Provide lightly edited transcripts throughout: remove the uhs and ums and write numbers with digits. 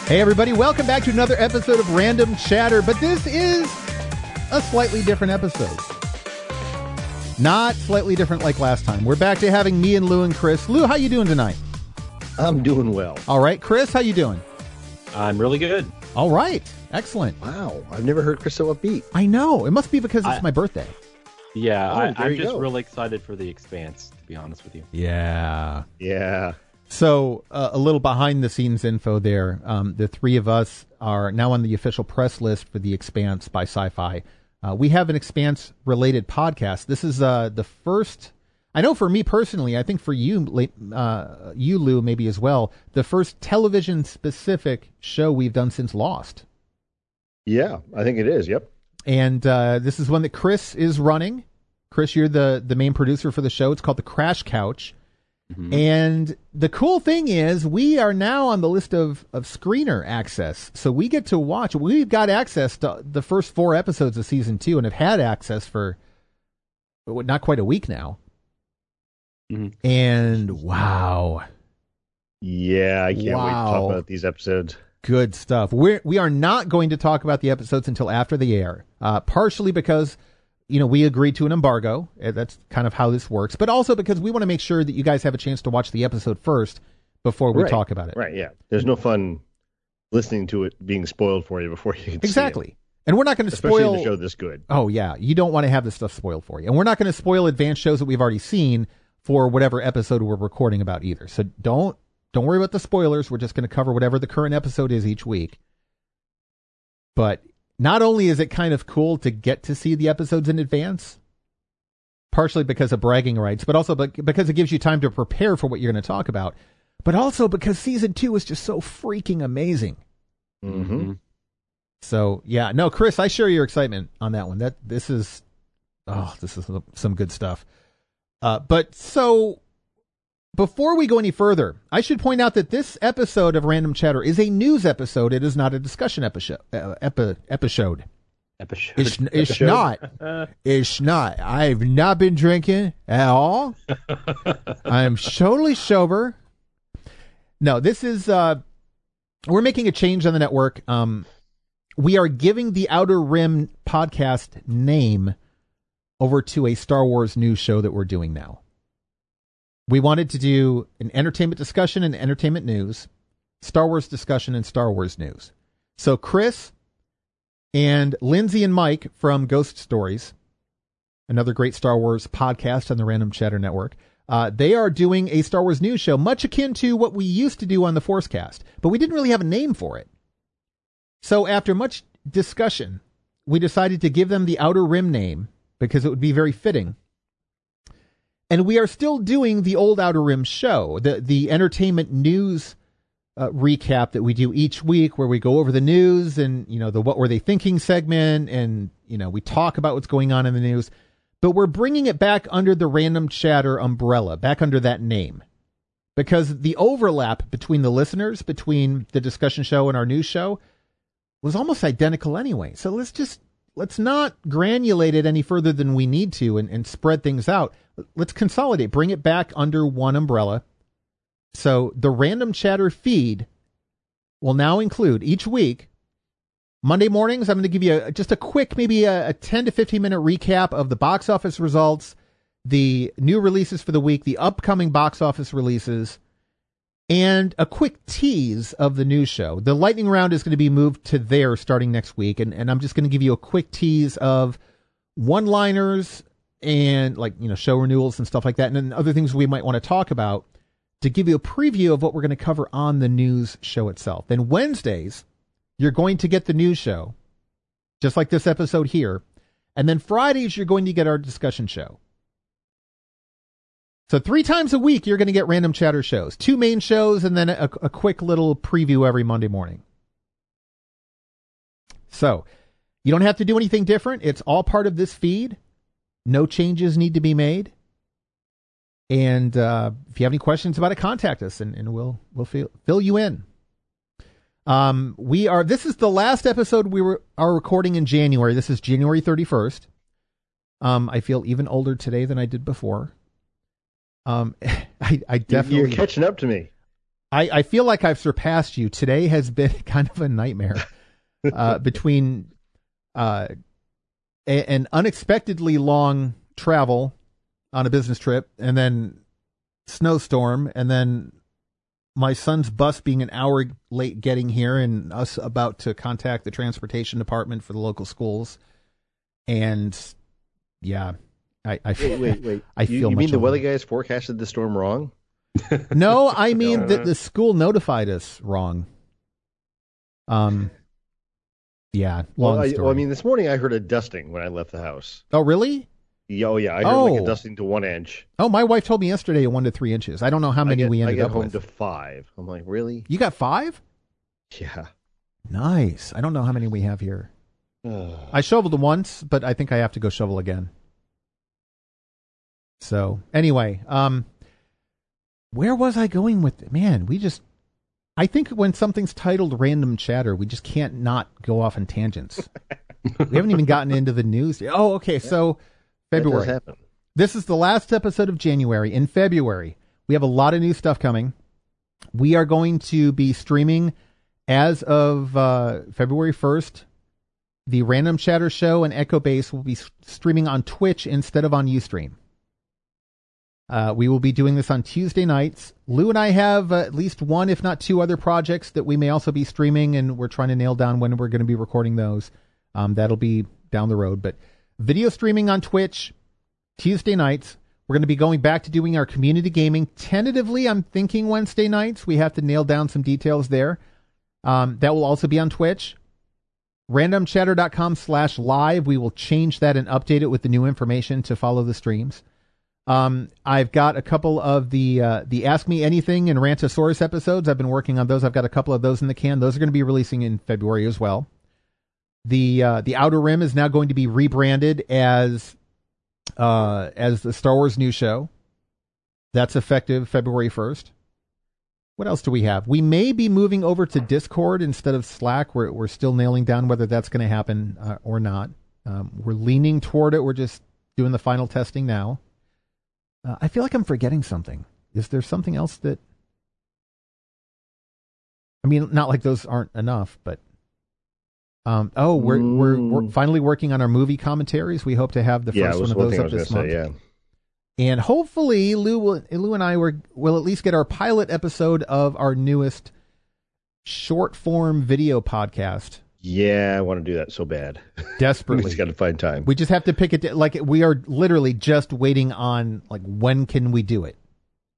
Hey everybody, welcome back to another episode of Random Chatter, but this is a slightly different episode. Not slightly different like last time. We're back to having me and Lou and Chris. Lou, how you doing tonight? I'm doing well. All right. Chris, how you doing? I'm really good. All right. Excellent. Wow, I've never heard Chris so upbeat. I know. It must be because it's my birthday. Yeah, I'm just go. really excited for The Expanse, to be honest with you. Yeah. Yeah. So a little behind the scenes info there. The three of us are now on the official press list for The Expanse by Sci-Fi. We have an Expanse related podcast. This is the first, I know for me personally, I think for you, Lou, maybe as well, the first television specific show we've done since Lost. Yeah, I think it is. Yep. And this is one that Chris is running. Chris, you're the main producer for the show. It's called The Crash Couch. Mm-hmm. And the cool thing is we are now on the list of screener access. So we get to watch. We've got access to the first 4 episodes of season 2 and have had access for not quite a week now. Mm-hmm. And wow. Yeah, I can't wait to talk about these episodes. Good stuff. We are not going to talk about the episodes until after the air, partially because, we agreed to an embargo. That's kind of how this works. But also because we want to make sure that you guys have a chance to watch the episode first before we talk about it. Right, yeah. There's no fun listening to it being spoiled for you before you can Exactly. see it. And we're not going to spoil... Especially in a show this good. Oh, yeah. You don't want to have this stuff spoiled for you. And we're not going to spoil advanced shows that we've already seen for whatever episode we're recording about either. So don't worry about the spoilers. We're just going to cover whatever the current episode is each week. But not only is it kind of cool to get to see the episodes in advance, partially because of bragging rights, but also because it gives you time to prepare for what you're going to talk about, but also because season 2 is just so freaking amazing. Mm-hmm. So, yeah. No, Chris, I share your excitement on that one. This is some good stuff. But so... Before we go any further, I should point out that this episode of Random Chatter is a news episode. It is not a discussion episode. It's not. It's not. I've not been drinking at all. I'm totally sober. No, this is, we're making a change on the network. We are giving the Outer Rim podcast name over to a Star Wars news show that we're doing now. We wanted to do an entertainment discussion and entertainment news, Star Wars discussion and Star Wars news. So Chris and Lindsay and Mike from Ghost Stories, another great Star Wars podcast on the Random Chatter Network, they are doing a Star Wars news show, much akin to what we used to do on the Forcecast, but we didn't really have a name for it. So after much discussion, we decided to give them the Outer Rim name because it would be very fitting. And we are still doing the old Outer Rim show, the entertainment news recap that we do each week, where we go over the news and, the What Were They Thinking segment, and, we talk about what's going on in the news. But we're bringing it back under the Random Chatter umbrella, back under that name. Because the overlap between the listeners, between the discussion show and our news show, was almost identical anyway. So let's not granulate it any further than we need to and spread things out. Let's consolidate, bring it back under one umbrella. So the Random Chatter feed will now include each week, Monday mornings, I'm going to give you just a quick, maybe a 10 to 15 minute recap of the box office results, the new releases for the week, the upcoming box office releases, and a quick tease of the news show. The lightning round is going to be moved to there starting next week. And I'm just going to give you a quick tease of one-liners and show renewals and stuff like that. And then other things we might want to talk about to give you a preview of what we're going to cover on the news show itself. Then Wednesdays, you're going to get the news show, just like this episode here. And then Fridays, you're going to get our discussion show. So 3 times a week, you're going to get Random Chatter shows. 2 main shows and then a quick little preview every Monday morning. So you don't have to do anything different. It's all part of this feed. No changes need to be made. And if you have any questions about it, contact us and we'll fill you in. This is the last episode we are recording in January. This is January 31st. I feel even older today than I did before. I definitely... You're catching up to me. I feel like I've surpassed you. Today has been kind of a nightmare between an unexpectedly long travel on a business trip, and then snowstorm, and then my son's bus being an hour late getting here, and us about to contact the transportation department for the local schools. And yeah, I feel. Wait. I feel. You mean the older. weather guys forecasted the storm wrong? No, I mean that the school notified us wrong. Yeah. Long story. Well, I mean, this morning I heard a dusting when I left the house. Oh, really? Oh, yeah. I heard like a dusting to 1 inch. Oh, my wife told me yesterday 1 to 3 inches. I don't know how many we ended up with. I got home to 5. I'm like, really? You got 5? Yeah. Nice. I don't know how many we have here. I shoveled once, but I think I have to go shovel again. So anyway, where was I going with it? Man, I think when something's titled Random Chatter, we just can't not go off on tangents. We haven't even gotten into the news. Oh, okay. So February. That does happen. This is the last episode of January. In February, we have a lot of new stuff coming. We are going to be streaming as of February 1st. The Random Chatter Show and Echo Base will be streaming on Twitch instead of on Ustream. We will be doing this on Tuesday nights. Lou and I have at least one, if not two, other projects that we may also be streaming, and we're trying to nail down when we're going to be recording those. That'll be down the road. But video streaming on Twitch, Tuesday nights. We're going to be going back to doing our community gaming. Tentatively, I'm thinking Wednesday nights. We have to nail down some details there. That will also be on Twitch. randomchatter.com/live. We will change that and update it with the new information to follow the streams. I've got a couple of the Ask Me Anything and Rantosaurus episodes. I've been working on those. I've got a couple of those in the can. Those are going to be releasing in February as well. The Outer Rim is now going to be rebranded as the Star Wars News Show. That's effective February 1st. What else do we have? We may be moving over to Discord instead of Slack. We're still nailing down whether that's going to happen or not. We're leaning toward it. We're just doing the final testing now. I feel like I'm forgetting something. Is there something else that... I mean, not like those aren't enough, but... We're finally working on our movie commentaries. We hope to have the first one of those up this month. Yeah. And hopefully Lou and I will at least get our pilot episode of our newest short form video podcast. Yeah, I want to do that so bad. Desperately. We just got to find time. We just have to pick it. Like, we are literally just waiting on, like, when can we do it?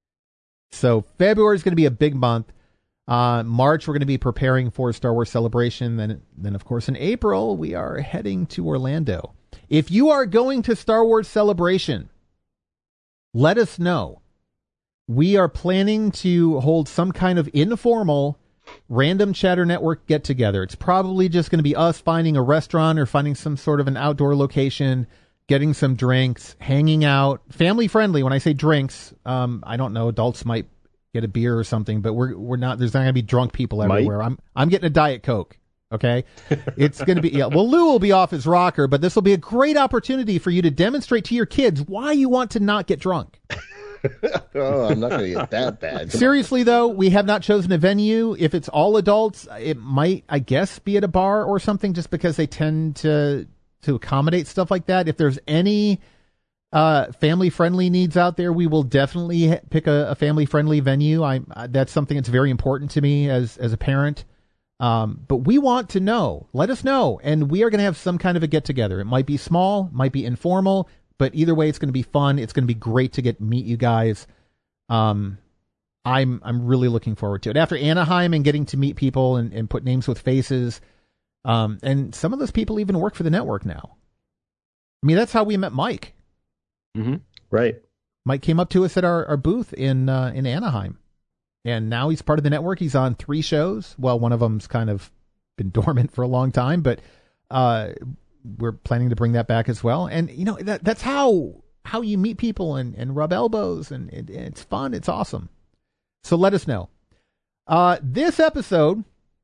So February is going to be a big month. March, we're going to be preparing for Star Wars Celebration. Then, of course, in April, we are heading to Orlando. If you are going to Star Wars Celebration, let us know. We are planning to hold some kind of informal Random Chatter Network get-together. It's probably just going to be us finding a restaurant or finding some sort of an outdoor location, getting some drinks, hanging out. Family-friendly. When I say drinks, I don't know, adults might get a beer or something, but we're not. There's not going to be drunk people everywhere. I'm getting a Diet Coke. Okay, it's going to be Well, Lou will be off his rocker, but this will be a great opportunity for you to demonstrate to your kids why you want to not get drunk. Oh, I'm not going to get that bad. Seriously, though, we have not chosen a venue. If it's all adults, it might, I guess, be at a bar or something, just because they tend to accommodate stuff like that. If there's any family-friendly needs out there, we will definitely pick a family-friendly venue. That's something that's very important to me as a parent. But we want to know. Let us know. And we are going to have some kind of a get-together. It might be small, might be informal, but either way, it's going to be fun. It's going to be great to meet you guys. I'm really looking forward to it. After Anaheim and getting to meet people and put names with faces, and some of those people even work for the network now. I mean, that's how we met Mike. Mm-hmm. Right. Mike came up to us at our booth in Anaheim, and now he's part of the network. He's on 3 shows. Well, one of them's kind of been dormant for a long time, but we're planning to bring that back as well. And you know, that's how you meet people and rub elbows, and it's fun. It's awesome. So let us know. This episode,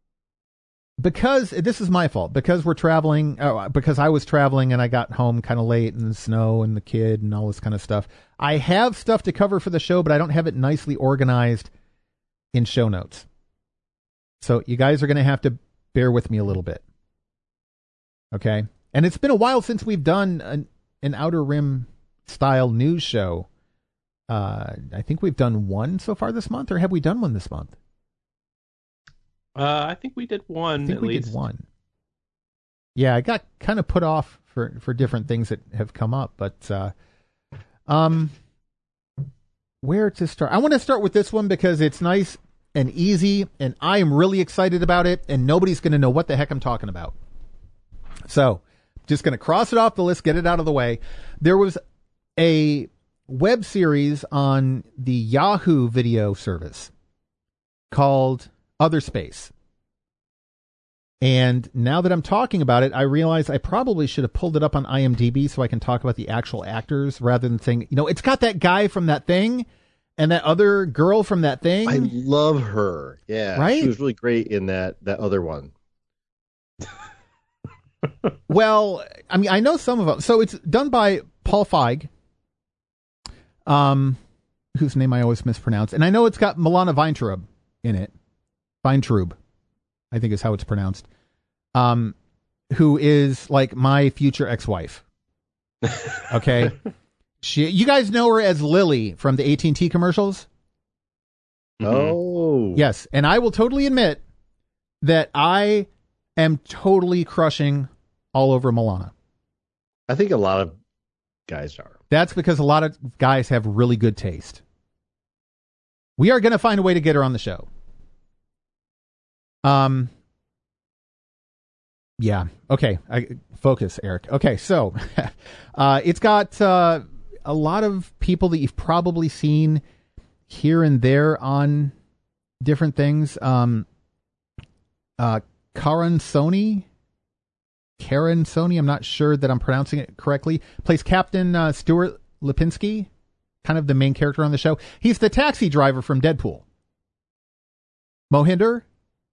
because this is my fault, because we're traveling, because I was traveling and I got home kind of late, and the snow and the kid and all this kind of stuff. I have stuff to cover for the show, but I don't have it nicely organized in show notes. So you guys are going to have to bear with me a little bit. Okay? And it's been a while since we've done an Outer Rim style news show. I think we've done one so far this month, or have we done one this month? I think we did one. I think we did one. Yeah, I got kind of put off for different things that have come up, but where to start? I want to start with this one because it's nice and easy, and I am really excited about it, and nobody's going to know what the heck I'm talking about. So, just going to cross it off the list, get it out of the way. There was a web series on the Yahoo video service called Other Space. And now that I'm talking about it, I realize I probably should have pulled it up on IMDb so I can talk about the actual actors rather than saying, it's got that guy from that thing and that other girl from that thing. I love her. Yeah. Right? She was really great in that other one. Well, I mean, I know some of them. So it's done by Paul Feig, whose name I always mispronounce. And I know it's got Milana Weintraub in it. Weintraub, I think is how it's pronounced. Who is like my future ex-wife. Okay. You guys know her as Lily from the AT&T commercials? Oh. Yes. And I will totally admit that I am totally crushing all over Milana. I think a lot of guys are. That's because a lot of guys have really good taste. We are going to find a way to get her on the show. Yeah. Okay. Focus, Eric. Okay. So, it's got, a lot of people that you've probably seen here and there on different things. Karen Sony, I'm not sure that I'm pronouncing it correctly, plays Captain Stuart Lipinski, kind of the main character on the show. He's the taxi driver from Deadpool. Mohinder?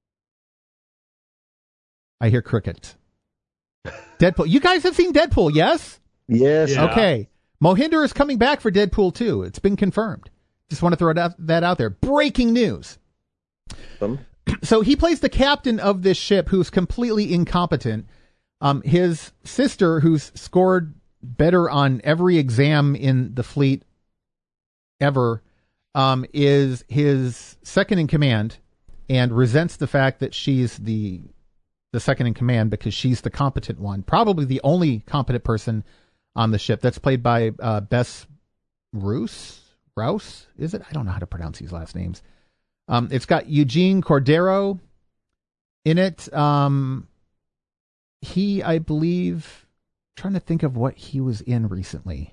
I hear cricket. Deadpool. You guys have seen Deadpool, yes? Yes. Yeah. Okay. Mohinder is coming back for Deadpool 2. It's been confirmed. Just want to throw that out there. Breaking news. So he plays the captain of this ship who's completely incompetent. His sister, who's scored better on every exam in the fleet ever, is his second in command and resents the fact that she's the second in command because she's the competent one. Probably the only competent person on the ship. That's played by Bess Rouse, is it? I don't know how to pronounce these last names. It's got Eugene Cordero in it. He, I believe, trying to think of what he was in recently.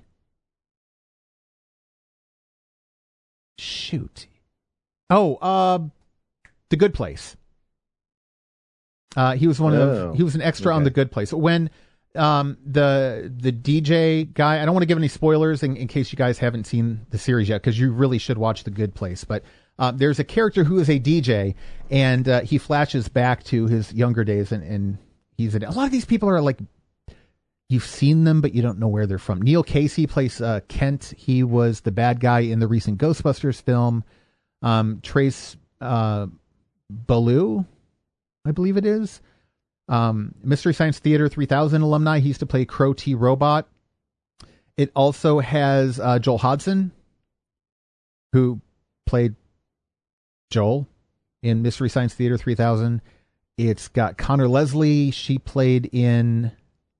Shoot. Oh, The Good Place. He was he was an extra on The Good Place. When the DJ guy, I don't want to give any spoilers in case you guys haven't seen the series yet, because you really should watch The Good Place. But there's a character who is a DJ, and he flashes back to his younger days, and he's a lot of these people are like, you've seen them, but you don't know where they're from. Neil Casey plays Kent. He was the bad guy in the recent Ghostbusters film. Trace Ballou, I believe it is. Mystery Science Theater 3000 alumni. He used to play Crow T. Robot. It also has Joel Hodgson, who played Joel in Mystery Science Theater 3000. It's got Connor Leslie. She played in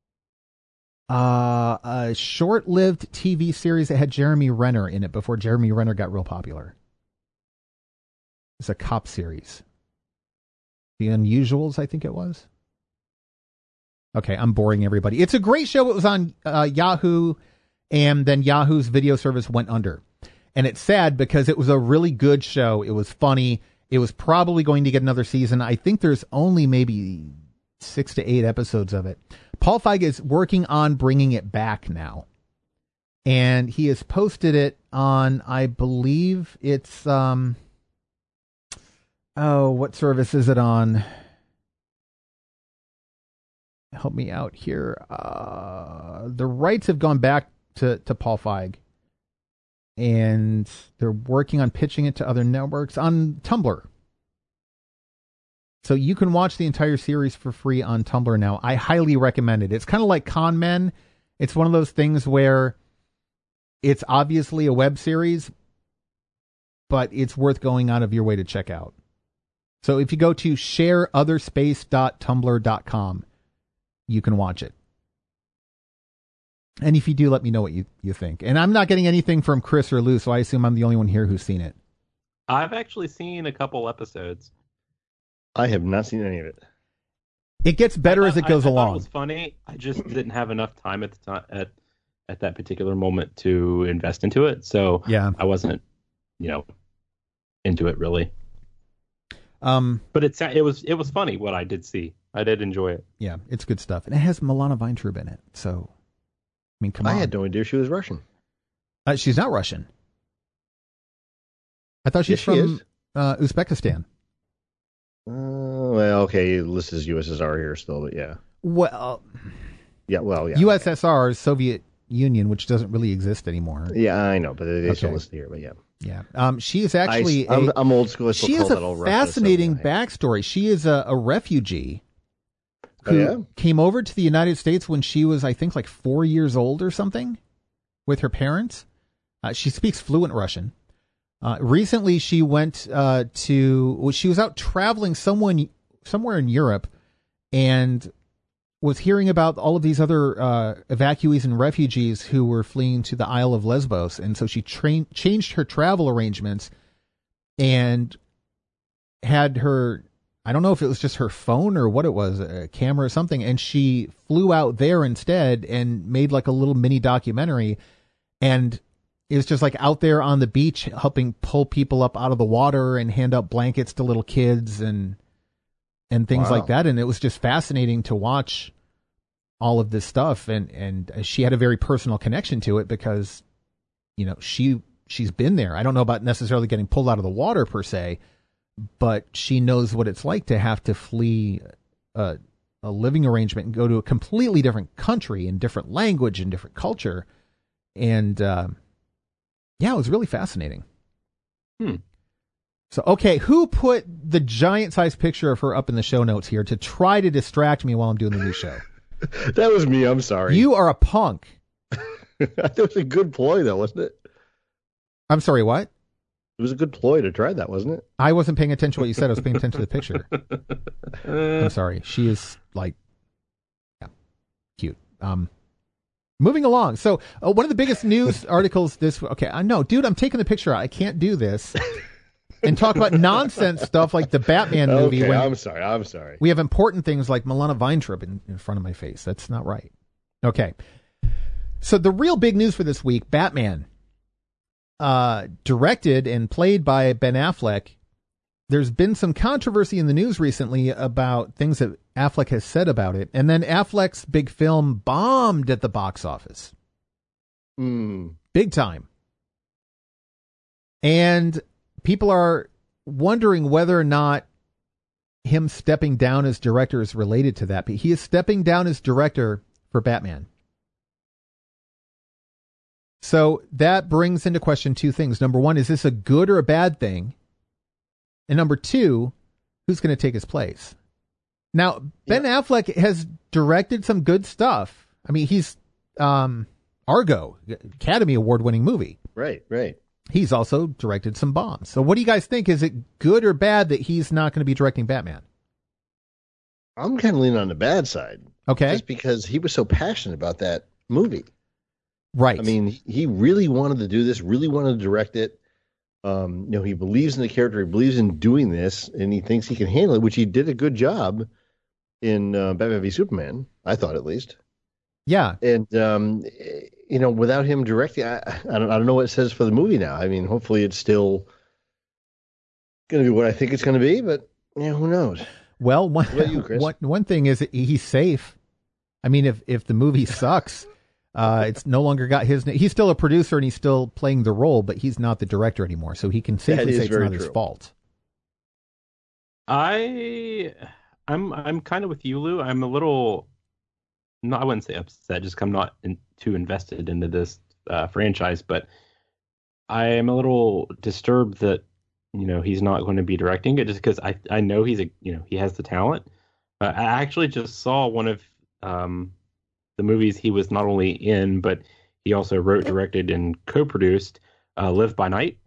a short-lived TV series that had Jeremy Renner in it before Jeremy Renner got real popular. It's a cop series. The Unusuals, I think it was. Okay, I'm boring everybody. It's a great show. It was on Yahoo, and then Yahoo's video service went under. And it's sad because it was a really good show. It was funny. It was probably going to get another season. I think there's only maybe 6 to 8 episodes of it. Paul Feig is working on bringing it back now. And he has posted it on, I believe it's, what service is it on? Help me out here. The rights have gone back to Paul Feig. and they're working on pitching it to other networks on Tumblr. So you can watch the entire series for free on Tumblr now. I highly recommend it. It's kind of like Con Men. It's one of those things where it's obviously a web series, but it's worth going out of your way to check out. So if you go to shareotherspace.tumblr.com, you can watch it. And if you do, let me know what you think. And I'm not getting anything from Chris or Lou, so I assume I'm the only one here who's seen it. I've actually seen a couple episodes. I have not seen any of it. It gets better as it goes along. It was funny. I just didn't have enough time at the time at that particular moment to invest into it. So yeah, I wasn't, into it really. But it was funny what I did see. I did enjoy it. Yeah, it's good stuff, and it has Milana Weintraub in it. So, I mean, come on. I had no idea she was Russian. She's not Russian. I thought she's from Uzbekistan. Well, okay, it lists as USSR here still, but yeah. Well, yeah. USSR is Soviet Union, which doesn't really exist anymore. Yeah, I know, but they still listed here, but yeah. Yeah. She is actually I'm old school. She has a fascinating backstory. She is a refugee who came over to the United States when she was, I think, like 4 years old or something with her parents. She speaks fluent Russian. Recently, she went she was out traveling somewhere in Europe and was hearing about all of these other evacuees and refugees who were fleeing to the Isle of Lesbos. And so she changed her travel arrangements and had her, I don't know if it was just her phone or what it was, a camera or something, and she flew out there instead and made like a little mini documentary. And it was just like out there on the beach helping pull people up out of the water and hand out blankets to little kids and things like that. And it was just fascinating to watch all of this stuff. And she had a very personal connection to it because, she's been there. I don't know about necessarily getting pulled out of the water per se, but she knows what it's like to have to flee a living arrangement and go to a completely different country and different language and different culture. And, it was really fascinating. So, okay, who put the giant-sized picture of her up in the show notes here to try to distract me while I'm doing the new show? That was me. I'm sorry. You are a punk. That was a good ploy, though, wasn't it? I'm sorry, what? It was a good ploy to try that, wasn't it? I wasn't paying attention to what you said. I was paying attention to the picture. I'm sorry. She is, cute. Moving along. So one of the biggest news articles no, dude, I'm taking the picture out. I can't do this and talk about nonsense stuff like the Batman movie. Okay, I'm sorry. We have important things like Milana Weintraub in front of my face. That's not right. Okay. So the real big news for this week, Batman, directed and played by Ben Affleck. There's been some controversy in the news recently about things that Affleck has said about it. And then Affleck's big film bombed at the box office. Big time. And people are wondering whether or not him stepping down as director is related to that. But he is stepping down as director for Batman. So that brings into question two things. Number one, is this a good or a bad thing? And number two, who's going to take his place? Now, Ben Affleck has directed some good stuff. I mean, he's Argo, Academy Award-winning movie. Right. He's also directed some bombs. So what do you guys think? Is it good or bad that he's not going to be directing Batman? I'm kind of leaning on the bad side. Okay. Just because he was so passionate about that movie. Right. I mean, he really wanted to do this, really wanted to direct it. He believes in the character, he believes in doing this, and he thinks he can handle it, which he did a good job in Batman v Superman, I thought at least. Yeah. And, without him directing, I don't know what it says for the movie now. I mean, hopefully it's still going to be what I think it's going to be, but who knows? Well, what about you, Chris? One thing is he's safe. I mean, if the movie sucks... it's no longer got his name. He's still a producer and he's still playing the role, but he's not the director anymore. So he can safely say it's not his fault. I'm kind of with you, Lou. I'm a little, no, I wouldn't say upset, just I'm not too invested into this franchise. But I am a little disturbed that he's not going to be directing it, just because I know he has the talent. I actually just saw one of the movies he was not only in, but he also wrote, directed, and co-produced, Live by Night,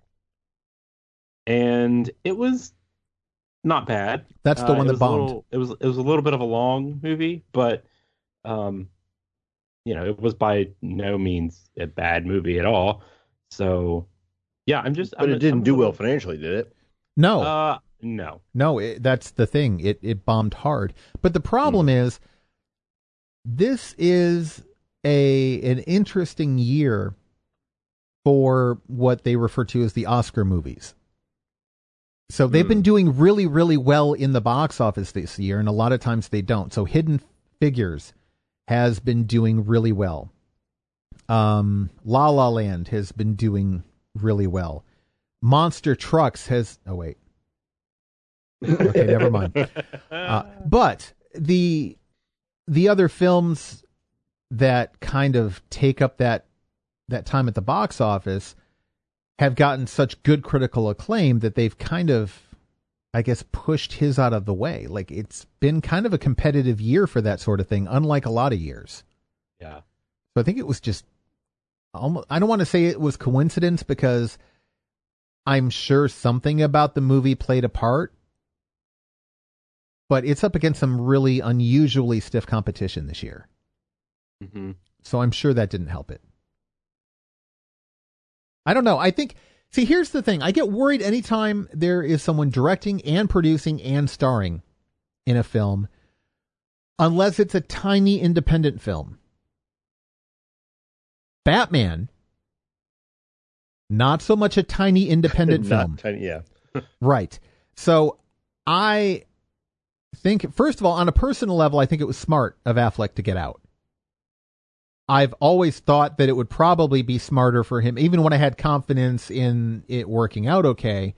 and it was not bad. That's the one that bombed. It was a little bit of a long movie, but it was by no means a bad movie at all. So yeah, But it didn't do well financially, did it? No. No. That's the thing. It bombed hard. But the problem is, this is an interesting year for what they refer to as the Oscar movies. So they've been doing really, really well in the box office this year, and a lot of times they don't. So Hidden Figures has been doing really well. La La Land has been doing really well. Monster Trucks has... Oh, wait. Okay, never mind. But the other films that kind of take up that time at the box office have gotten such good critical acclaim that they've kind of, I guess, pushed his out of the way. Like, it's been kind of a competitive year for that sort of thing, unlike a lot of years. Yeah. So I think it was just almost, I don't want to say it was coincidence, because I'm sure something about the movie played a part, but it's up against some really unusually stiff competition this year. Mm-hmm. So I'm sure that didn't help it. I don't know. I think, see, here's the thing. I get worried anytime there is someone directing and producing and starring in a film, unless it's a tiny independent film. Batman, not so much a tiny independent film. Tiny, yeah. Right. So I think, first of all, on a personal level, I think it was smart of Affleck to get out. I've always thought that it would probably be smarter for him, even when I had confidence in it working out okay.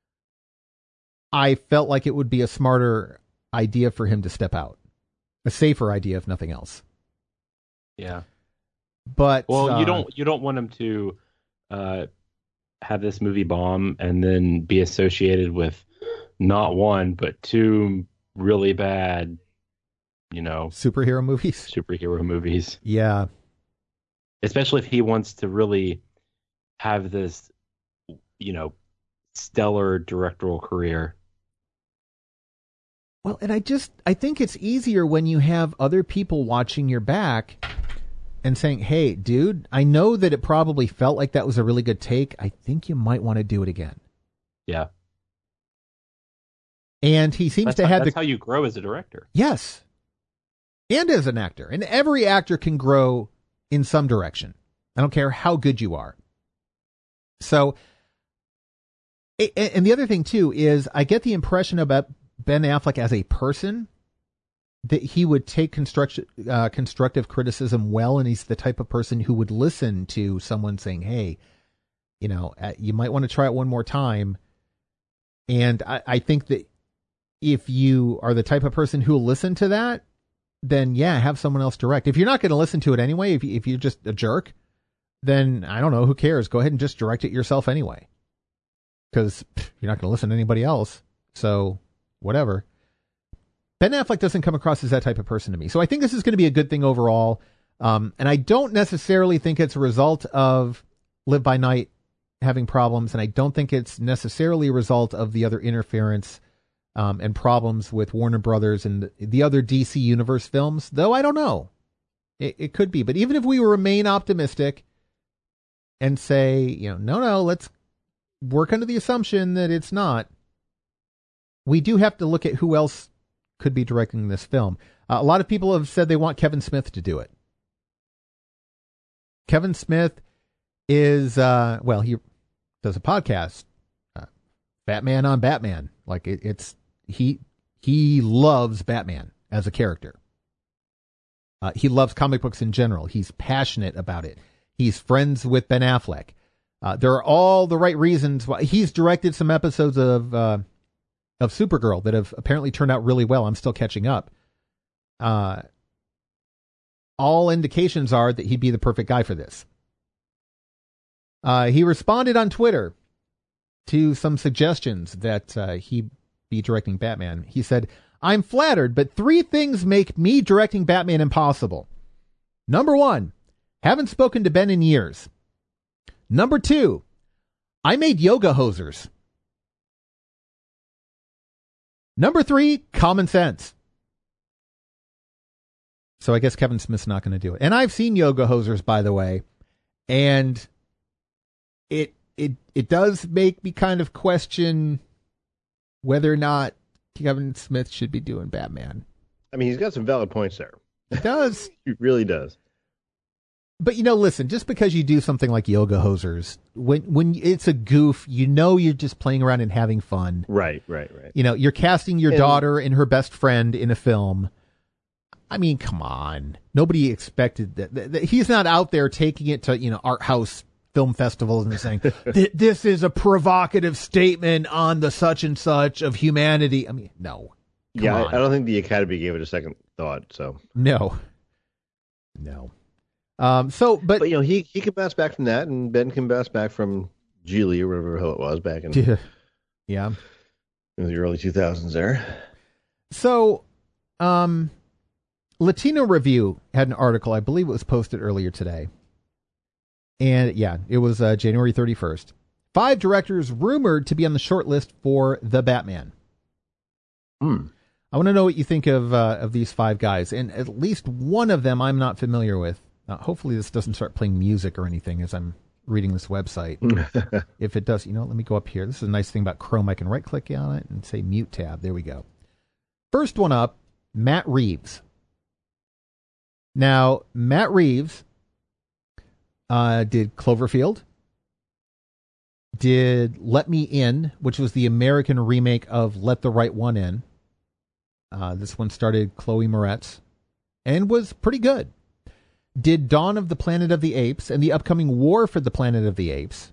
I felt like it would be a smarter idea for him to step out. A safer idea, if nothing else. Yeah. But well, you don't want him to have this movie bomb and then be associated with not one but two really bad, superhero movies. Yeah. Especially if he wants to really have this, stellar directorial career. Well, and I think it's easier when you have other people watching your back and saying, hey, dude, I know that it probably felt like that was a really good take. I think you might want to do it again. Yeah. And he seems to have that's how you grow as a director. Yes. And as an actor. And every actor can grow in some direction. I don't care how good you are. So, and the other thing too is I get the impression about Ben Affleck as a person that he would take constructive criticism well, and he's the type of person who would listen to someone saying, hey, you might want to try it one more time. And I think that if you are the type of person who will listen to that, then yeah, have someone else direct. If you're not going to listen to it anyway, if you're just a jerk, then I don't know, who cares? Go ahead and just direct it yourself anyway. Because you're not going to listen to anybody else. So whatever. Ben Affleck doesn't come across as that type of person to me. So I think this is going to be a good thing overall. And I don't necessarily think it's a result of Live by Night having problems. And I don't think it's necessarily a result of the other interference and problems with Warner Brothers and the other DC Universe films, though I don't know. It could be. But even if we remain optimistic and say, no, let's work under the assumption that it's not, we do have to look at who else could be directing this film. A lot of people have said they want Kevin Smith to do it. Kevin Smith is, he does a podcast, Batman on Batman. Like he loves Batman as a character. He loves comic books in general. He's passionate about it. He's friends with Ben Affleck. There are all the right reasons why he's directed some episodes of Supergirl that have apparently turned out really well. I'm still catching up. All indications are that he'd be the perfect guy for this. He responded on Twitter to some suggestions that he be directing Batman. He said, "I'm flattered, but 3 things make me directing Batman impossible. Number 1, haven't spoken to Ben in years. Number 2, I made yoga hosers. Number 3, common sense." So I guess Kevin Smith's not going to do it. And I've seen yoga hosers, by the way, and it does make me kind of question whether or not Kevin Smith should be doing Batman. I mean, he's got some valid points there. He does. He really does. But, listen, just because you do something like yoga hosers, when it's a goof, you're just playing around and having fun. Right. You're casting your daughter and her best friend in a film. I mean, come on. Nobody expected that. He's not out there taking it to, art house film festivals and saying, this is a provocative statement on the such and such of humanity. I mean, no. Come on. I don't think the Academy gave it a second thought, so. No. But he can bounce back from that, and Ben can bounce back from Geely or whatever the hell it was back in the early 2000s there. So, Latino Review had an article, I believe it was posted earlier today. And it was January 31st. 5 directors rumored to be on the short list for The Batman. I want to know what you think of these 5 guys. And at least one of them I'm not familiar with. Hopefully this doesn't start playing music or anything as I'm reading this website. If it does, let me go up here. This is a nice thing about Chrome. I can right-click on it and say Mute tab. There we go. First one up, Matt Reeves. Now, Matt Reeves did Cloverfield, did Let Me In, which was the American remake of Let the Right One In. This one started Chloe Moretz and was pretty good. Did Dawn of the Planet of the Apes and the upcoming War for the Planet of the Apes.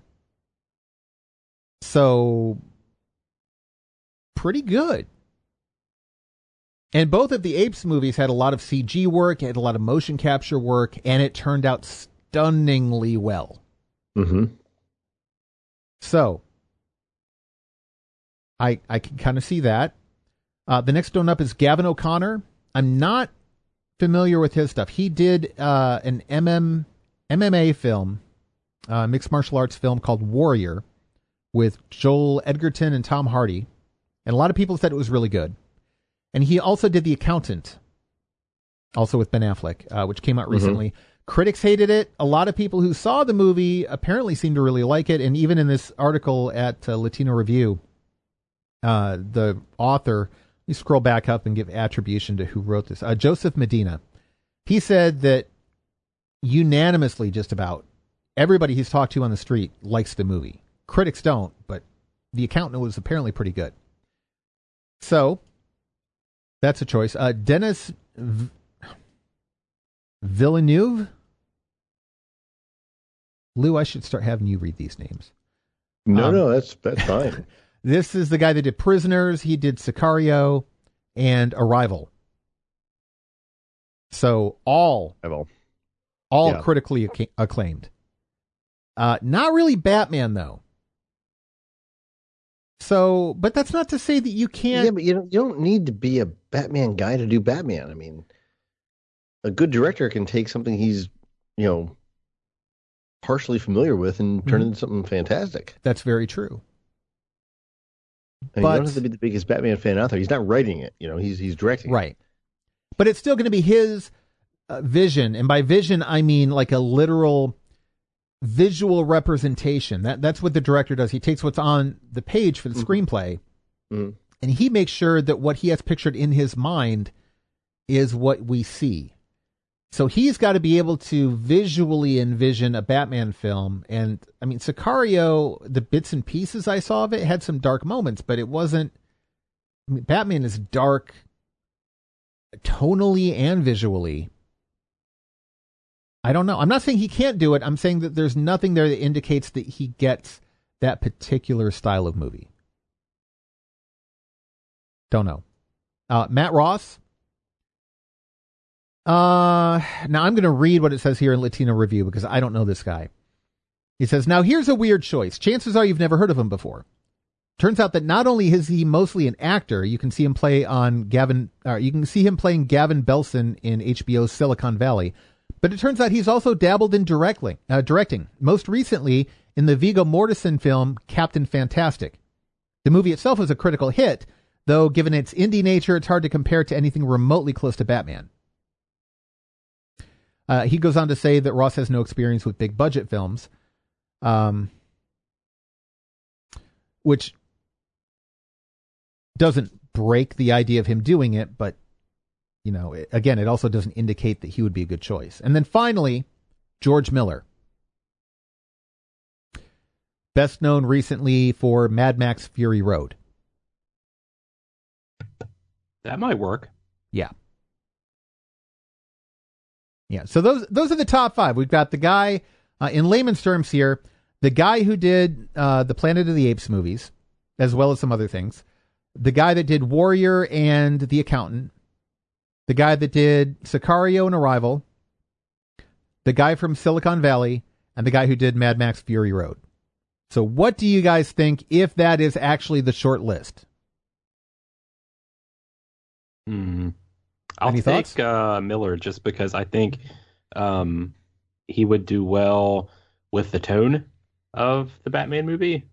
So, pretty good. And both of the Apes movies had a lot of CG work, had a lot of motion capture work, and it turned out stunningly well. Mm-hmm. So, I can kind of see that. The next one up is Gavin O'Connor. I'm not familiar with his stuff. He did an MMA film, mixed martial arts film called Warrior with Joel Edgerton and Tom Hardy. And a lot of people said it was really good. And he also did The Accountant, also with Ben Affleck, which came out recently. Critics hated it. A lot of people who saw the movie apparently seemed to really like it. And even in this article at Latino Review, the author, let me scroll back up and give attribution to who wrote this. Joseph Medina. He said that unanimously just about everybody he's talked to on the street likes the movie. Critics don't, but The Accountant was apparently pretty good. So, that's a choice. Dennis Villeneuve? Lou, I should start having you read these names. No, that's fine. This is the guy that did Prisoners. He did Sicario and Arrival. So all critically acclaimed. Not really Batman, though. So, but that's not to say that you can't. Yeah, but you don't need to be a Batman guy to do Batman. I mean, a good director can take something he's, partially familiar with and turn it into something fantastic. That's very true. And you don't have to be the biggest Batman fan out there. He's not writing it. He's directing it. Right. But it's still going to be his vision. And by vision, I mean like a literal visual representation. That's what the director does. He takes what's on the page for the screenplay, and he makes sure that what he has pictured in his mind is what we see. So he's got to be able to visually envision a Batman film. And I mean, Sicario, the bits and pieces I saw of it had some dark moments, but it wasn't. I mean, Batman is dark tonally and visually. I don't know. I'm not saying he can't do it. I'm saying that there's nothing there that indicates that he gets that particular style of movie. Don't know. Matt Ross. Now I'm going to read what it says here in Latino Review because I don't know this guy. He says, now here's a weird choice. Chances are you've never heard of him before. Turns out that not only is he mostly an actor, you can see him playing Gavin Belson in HBO's Silicon Valley, but it turns out he's also dabbled in directing, most recently in the Viggo Mortensen film Captain Fantastic. The movie itself was a critical hit, though given its indie nature, it's hard to compare it to anything remotely close to Batman. He goes on to say that Ross has no experience with big budget films, which doesn't break the idea of him doing it, but, you know, again, it also doesn't indicate that he would be a good choice. And then finally, George Miller. Best known recently for Mad Max Fury Road. That might work. Yeah. Yeah, so those are the top 5. We've got the guy, in layman's terms here, the guy who did the Planet of the Apes movies, as well as some other things. The guy that did Warrior and The Accountant. The guy that did Sicario and Arrival. The guy from Silicon Valley. And the guy who did Mad Max Fury Road. So what do you guys think if that is actually the short list? I'll Any take thoughts? Miller just because I think he would do well with the tone of the Batman movie.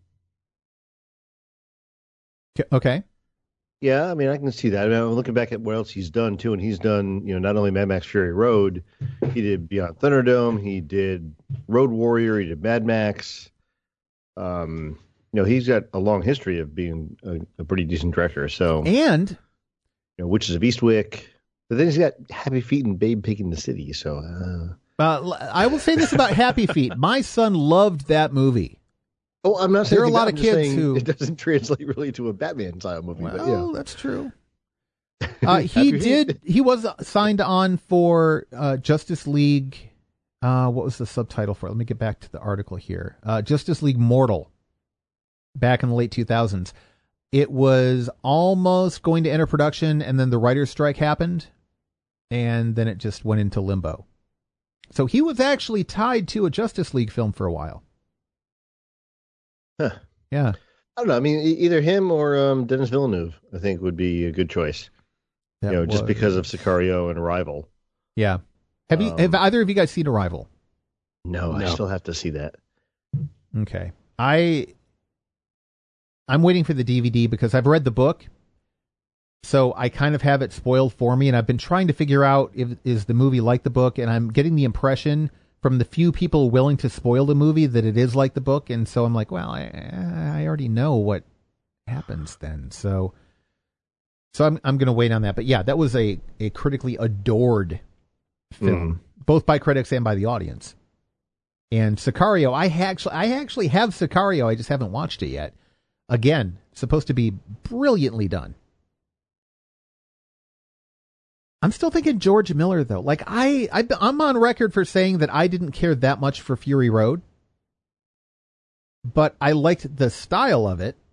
Okay. Yeah, I mean, I can see that. I mean, I'm looking back at what else he's done too, and he's done, you know, not only Mad Max Fury Road, he did Beyond Thunderdome, he did Road Warrior, he did Mad Max. You know, he's got a long history of being a pretty decent director. So, And, you know, Witches of Eastwick, but then he's got Happy Feet and Babe Pig in the City. So, I will say this about Happy Feet. My son loved that movie. oh, I'm not saying There are a lot of kids who it doesn't translate really to a Batman style movie. Well, but yeah. that's true. He was signed on for Justice League. What was the subtitle for it? Let me get back to the article here. Justice League Mortal, back in the late 2000s. It was almost going to enter production, and then the writer's strike happened, and then it just went into limbo. So he was actually tied to a Justice League film for a while. Huh. Yeah. I don't know. I mean, either him or Denis Villeneuve, I think, would be a good choice. That you know, just was- because of Sicario and Arrival. Yeah. Have have either of you guys seen Arrival? No, I No. still have to see that. Okay. I'm waiting for the DVD because I've read the book. So I kind of have it spoiled for me, and I've been trying to figure out is the movie like the book, and I'm getting the impression from the few people willing to spoil the movie that it is like the book, and so I'm like, well, I already know what happens then. So I'm going to wait on that. But yeah, that was a critically adored film, both by critics and by the audience. And Sicario, I actually have Sicario, I just haven't watched it yet. Again, supposed to be brilliantly done. I'm still thinking George Miller, though. Like, I'm on record for saying that I didn't care that much for Fury Road, but I liked the style of it.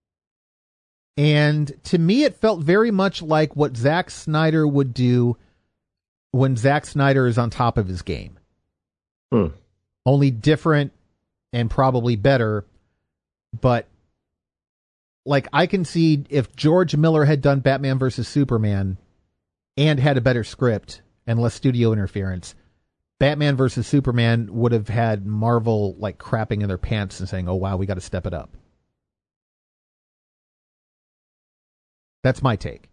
And to me, it felt very much like what Zack Snyder would do when Zack Snyder is on top of his game. Only different and probably better. But, like, I can see if George Miller had done Batman versus Superman and had a better script and less studio interference, Batman versus Superman would have had Marvel like crapping in their pants and saying, oh wow, we got to step it up. That's my take.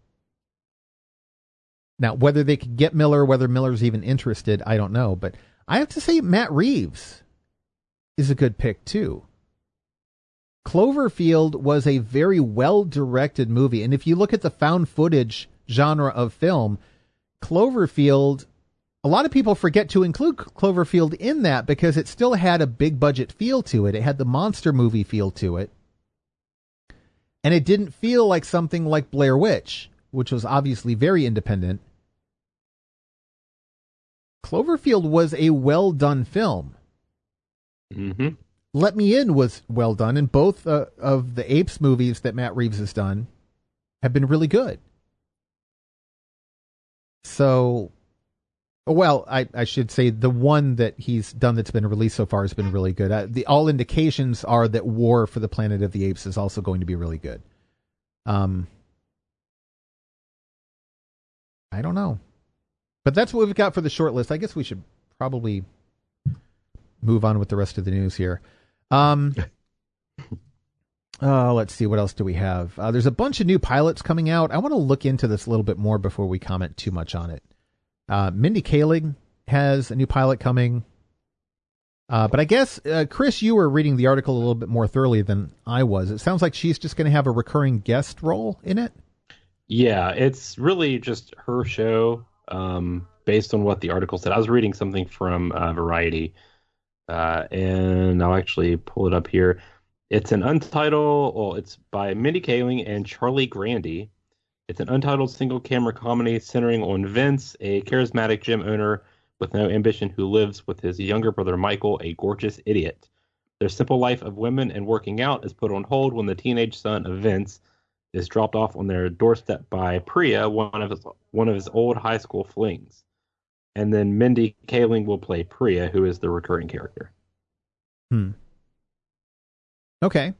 Now, whether they could get Miller, whether Miller's even interested, I don't know. But I have to say Matt Reeves is a good pick too. Cloverfield was a very well-directed movie. And if you look at the found footage genre of film, Cloverfield, a lot of people forget to include Cloverfield in that because it still had a big budget feel to it. It had the monster movie feel to it. And it didn't feel like something like Blair Witch, which was obviously very independent. Cloverfield was a well-done film. Mm-hmm. Let Me In was well done, and both of the Apes movies that Matt Reeves has done have been really good. So, Well, I should say the one that he's done that's been released so far has been really good. All indications are that War for the Planet of the Apes is also going to be really good. I don't know. But that's what we've got for the short list. I guess we should probably move on with the rest of the news here. Let's see. What else do we have? There's a bunch of new pilots coming out. I want to look into this a little bit more before we comment too much on it. Mindy Kaling has a new pilot coming. But I guess, Chris, you were reading the article a little bit more thoroughly than I was. It sounds like she's just going to have a recurring guest role in it. Yeah, it's really just her show, based on what the article said. I was reading something from Variety, and I'll actually pull it up here. It's an untitled, well, it's by Mindy Kaling and Charlie Grandy. It's an untitled single-camera comedy centering on Vince, a charismatic gym owner with no ambition who lives with his younger brother Michael, a gorgeous idiot. Their simple life of women and working out is put on hold when the teenage son of Vince is dropped off on their doorstep by Priya, one of his old high school flings. And then Mindy Kaling will play Priya, who is the recurring character. Okay.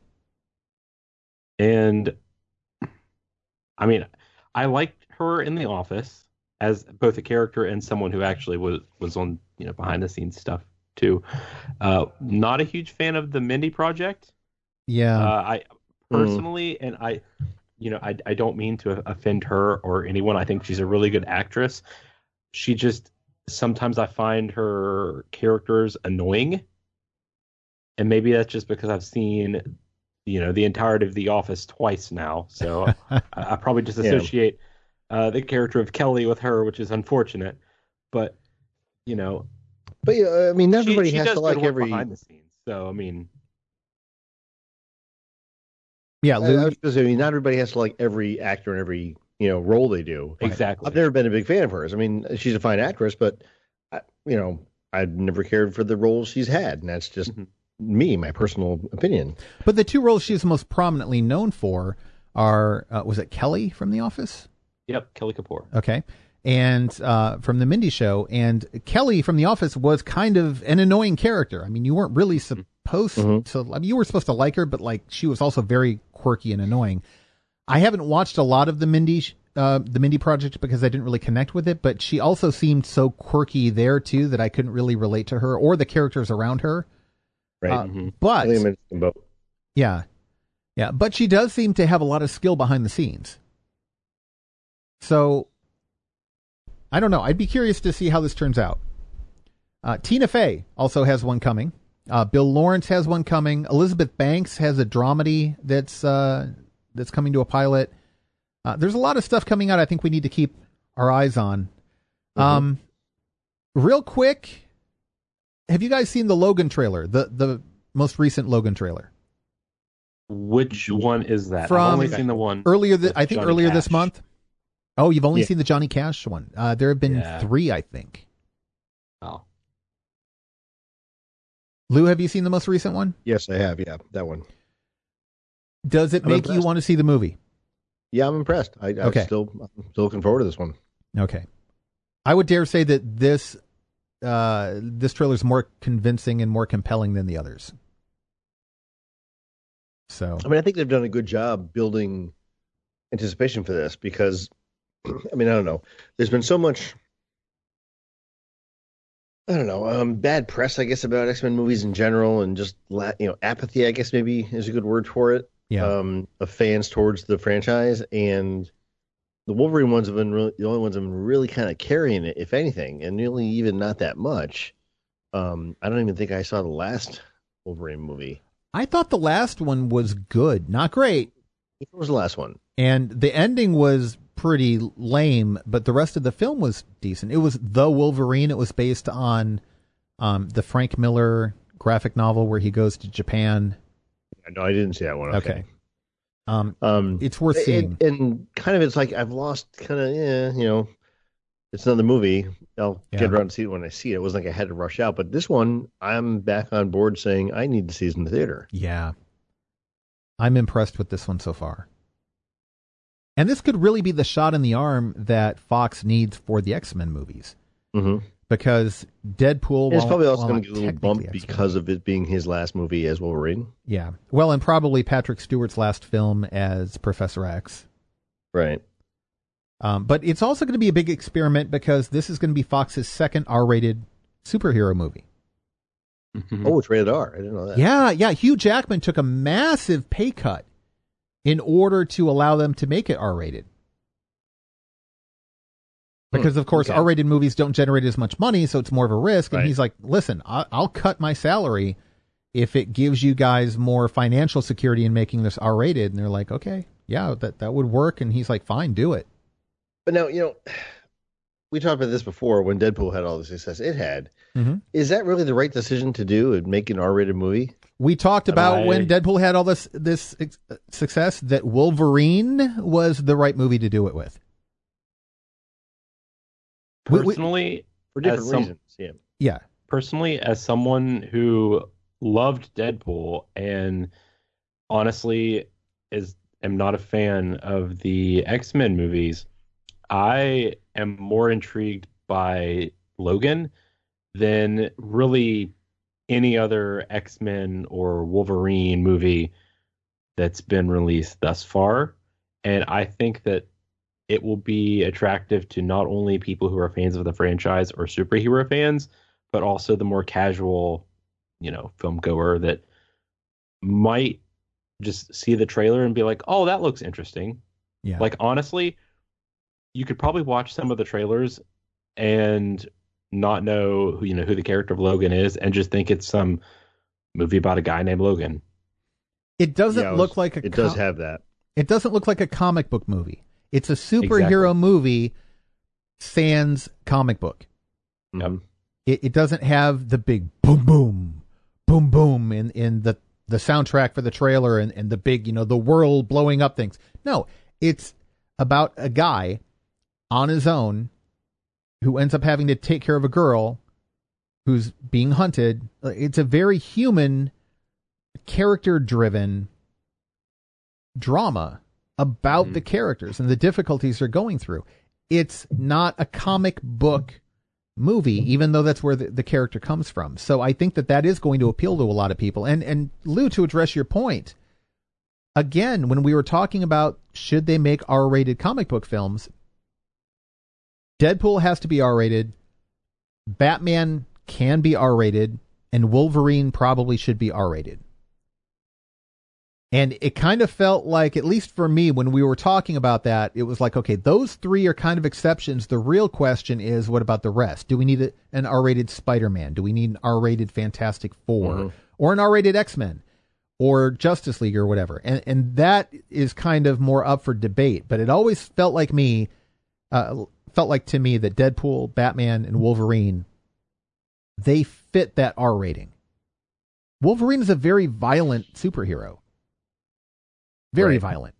And I mean, I liked her in The Office as both a character and someone who actually was on, behind the scenes stuff too. Not a huge fan of the Mindy Project. Yeah. I personally, and I don't mean to offend her or anyone. I think she's a really good actress. She just, sometimes I find her characters annoying. And maybe that's just because I've seen, the entirety of The Office twice now. So I probably just associate the character of Kelly with her, which is unfortunate. But, But yeah, I mean, everybody has to like every behind the scenes. So I mean, yeah, Lou, not everybody has to like every actor and every role they do. Exactly. I've never been a big fan of hers. I mean, she's a fine actress, but I've never cared for the roles she's had, and that's just me, my personal opinion. But the two roles she's most prominently known for are was it Kelly from The Office? Yep, Kelly Kapoor. Okay. And from the Mindy Show. And Kelly from The Office was kind of an annoying character. I mean, you weren't really supposed to, I mean, you were supposed to like her, but like she was also very quirky and annoying. I haven't watched a lot of the Mindy Project because I didn't really connect with it, but she also seemed so quirky there too that I couldn't really relate to her or the characters around her. Right. But yeah, but she does seem to have a lot of skill behind the scenes. So I don't know. I'd be curious to see how this turns out. Tina Fey also has one coming. Bill Lawrence has one coming. Elizabeth Banks has a dramedy that's coming to a pilot. There's a lot of stuff coming out I think we need to keep our eyes on. Real quick, have you guys seen the Logan trailer? The most recent Logan trailer? Which one is that? From I've only seen the one earlier this Cash. month. Oh, you've only seen the Johnny Cash one. There have been 3, I think. Oh. Lou, have you seen the most recent one? Yes, I have. Yeah, that one. Does it make you want to see the movie? Yeah, I'm impressed. I'm still looking forward to this one. Okay. I would dare say that this trailer is more convincing and more compelling than the others. So, I mean, I think they've done a good job building anticipation for this because, I mean, I don't know. There's been so much, I don't know, bad press, I guess, about X-Men movies in general, and just apathy, I guess maybe is a good word for it. Yeah. Of fans towards the franchise, and the Wolverine ones have been the only ones have been really kind of carrying it, if anything, and really even not that much. I don't even think I saw the last Wolverine movie. I thought the last one was good, not great. It was the last one, and the ending was pretty lame, but the rest of the film was decent. It was The Wolverine. It was based on the Frank Miller graphic novel where he goes to Japan. No, I didn't see that one. Okay. It's worth seeing. And kind of, it's like I've lost kind of, it's another movie. I'll get around to see it when I see it. It wasn't like I had to rush out. But this one, I'm back on board saying I need to see it in the theater. Yeah. I'm impressed with this one so far. And this could really be the shot in the arm that Fox needs for the X-Men movies. because Deadpool. It's probably also while going to get a little bump technically because of it being his last movie as Wolverine. Yeah. Well, and probably Patrick Stewart's last film as Professor X. Right. But it's also going to be a big experiment because this is going to be Fox's second R-rated superhero movie. Mm-hmm. Oh, it's rated R. I didn't know that. Yeah. Hugh Jackman took a massive pay cut in order to allow them to make it R-rated. Because, of course, R-rated movies don't generate as much money, so it's more of a risk. And he's like, listen, I'll cut my salary if it gives you guys more financial security in making this R-rated. And they're like, okay, yeah, that would work. And he's like, fine, do it. But now, we talked about this before when Deadpool had all the success it had. Mm-hmm. Is that really the right decision to do and make an R-rated movie? We talked about when Deadpool had all this success that Wolverine was the right movie to do it with. Personally, for different reasons. Yeah. Personally, as someone who loved Deadpool and honestly am not a fan of the X-Men movies, I am more intrigued by Logan than really any other X-Men or Wolverine movie that's been released thus far. And I think that it will be attractive to not only people who are fans of the franchise or superhero fans, but also the more casual, film goer that might just see the trailer and be like, oh, that looks interesting. Yeah. Like, honestly, you could probably watch some of the trailers and not know who the character of Logan is and just think it's some movie about a guy named Logan. It doesn't look like it does have that. It doesn't look like a comic book movie. It's a superhero movie sans comic book. Yep. It doesn't have the big boom, boom, boom, boom in the soundtrack for the trailer and the big, the world blowing up things. No, it's about a guy on his own who ends up having to take care of a girl who's being hunted. It's a very human, character-driven drama about the characters and the difficulties they're going through. It's not a comic book movie, even though that's where the character comes from. So I think that is going to appeal to a lot of people. And Lou, to address your point, again, when we were talking about should they make R-rated comic book films, Deadpool has to be R-rated, Batman can be R-rated, and Wolverine probably should be R-rated. And it kind of felt like, at least for me, when we were talking about that, it was like, okay, those three are kind of exceptions. The real question is, what about the rest? Do we need an R-rated Spider-Man? Do we need an R-rated Fantastic Four? Mm-hmm. Or an R-rated X-Men? Or Justice League or whatever? And that is kind of more up for debate. But it always felt like to me that Deadpool, Batman, and Wolverine, they fit that R rating. Wolverine is a very violent superhero. Very violent.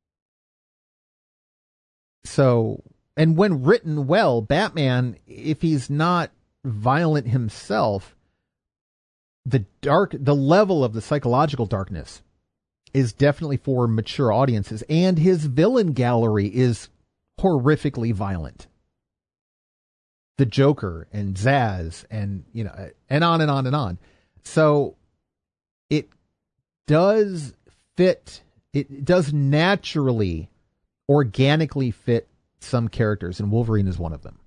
So, and when written well, Batman, if he's not violent himself, the level of the psychological darkness is definitely for mature audiences, and his villain gallery is horrifically violent. The Joker and Zaz and, and on and on and on. So it does fit. It does naturally, organically fit some characters, and Wolverine is one of them.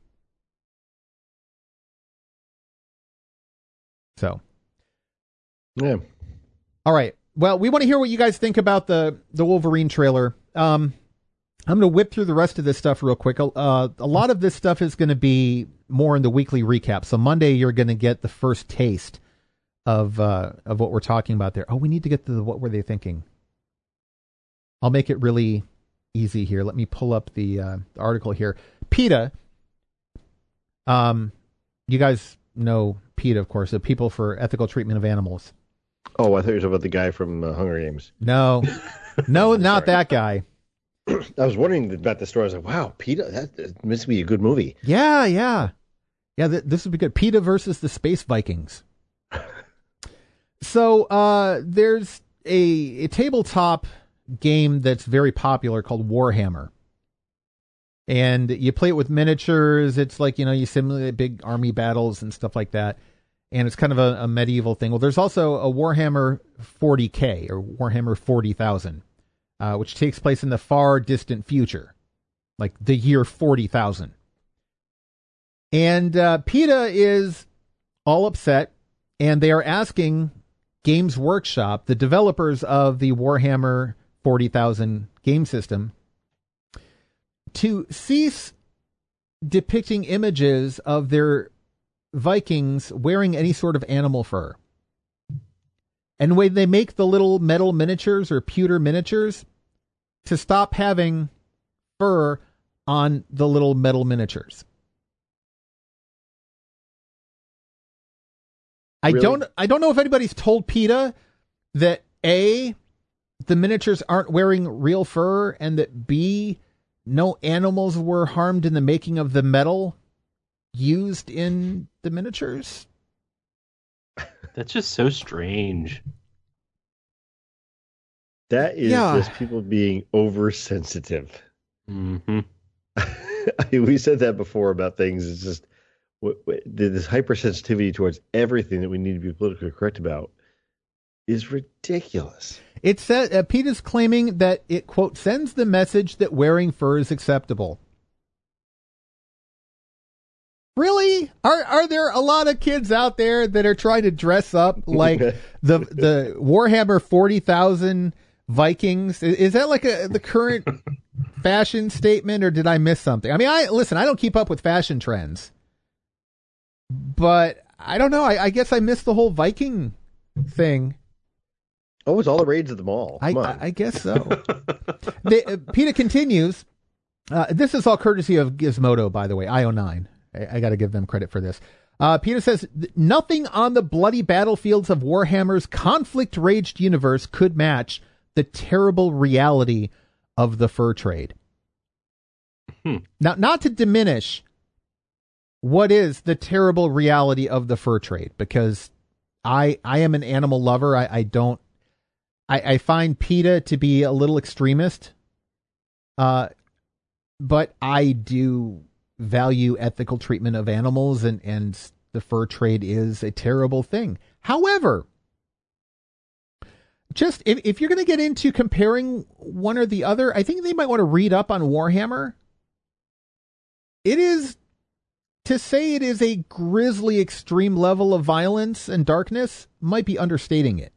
So, yeah. All right. Well, we want to hear what you guys think about the Wolverine trailer. I'm going to whip through the rest of this stuff real quick. A lot of this stuff is going to be more in the weekly recap. So Monday, you're going to get the first taste of what we're talking about there. Oh, we need to get to what were they thinking? I'll make it really easy here. Let me pull up the article here. PETA. You guys know PETA, of course, the People for Ethical Treatment of Animals. Oh, I thought you were talking about the guy from Hunger Games. No, not that guy. I was wondering about the story. I was like, wow, PETA, that must be a good movie. Yeah. This would be good. PETA versus the Space Vikings. So there's a tabletop game that's very popular called Warhammer. And you play it with miniatures. It's like, you simulate big army battles and stuff like that. And it's kind of a medieval thing. Well, there's also a Warhammer 40K or Warhammer 40,000, which takes place in the far distant future, like the year 40,000. And PETA is all upset, and they are asking Games Workshop, the developers of the Warhammer 40,000 game system, to cease depicting images of their Vikings wearing any sort of animal fur. And when they make the little metal miniatures or pewter miniatures, to stop having fur on the little metal miniatures. Really? I don't know if anybody's told PETA that A, the miniatures aren't wearing real fur, and that B, no animals were harmed in the making of the metal used in the miniatures. That's just so strange. That is just people being oversensitive. Mm-hmm. We said that before about things. It's just this hypersensitivity towards everything that we need to be politically correct about is ridiculous. It said PETA's claiming that it, quote, sends the message that wearing fur is acceptable. Really? Are there a lot of kids out there that are trying to dress up like the Warhammer 40,000 Vikings? Is that like the current fashion statement, or did I miss something? I mean, I don't keep up with fashion trends, but I don't know. I guess I missed the whole Viking thing. Oh, it's all the raids at the mall. I guess so. PETA continues. This is all courtesy of Gizmodo, by the way, IO9. I got to give them credit for this. PETA says, nothing on the bloody battlefields of Warhammer's conflict-raged universe could match the terrible reality of the fur trade. Now, not to diminish what is the terrible reality of the fur trade, because I am an animal lover. I find PETA to be a little extremist, but I do value ethical treatment of animals, and the fur trade is a terrible thing. However, just if you're going to get into comparing one or the other, I think they might want to read up on Warhammer. To say it is a grisly extreme level of violence and darkness might be understating it.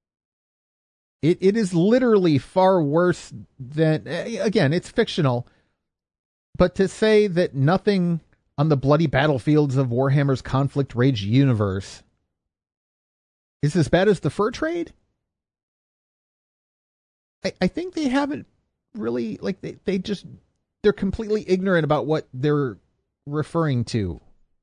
It is literally far worse than, again, it's fictional, but to say that nothing on the bloody battlefields of Warhammer's conflict-raged universe is as bad as the fur trade? I think they haven't really, like, they're completely ignorant about what they're referring to.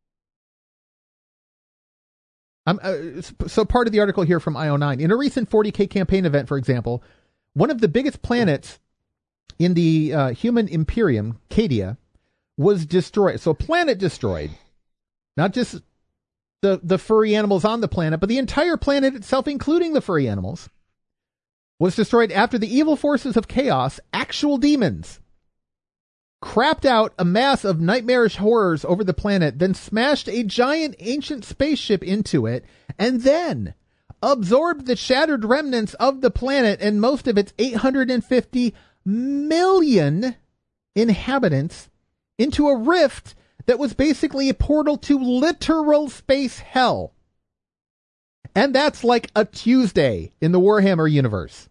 So part of the article here from IO9. In a recent 40K campaign event, for example, one of the biggest planets in the human Imperium, Cadia, was destroyed. So a planet destroyed. Not just the furry animals on the planet, but the entire planet itself, including the furry animals, was destroyed after the evil forces of chaos, actual demons, crapped out a mass of nightmarish horrors over the planet, then smashed a giant ancient spaceship into it, and then absorbed the shattered remnants of the planet and most of its 850 million inhabitants into a rift that was basically a portal to literal space hell. And that's like a Tuesday in the Warhammer universe.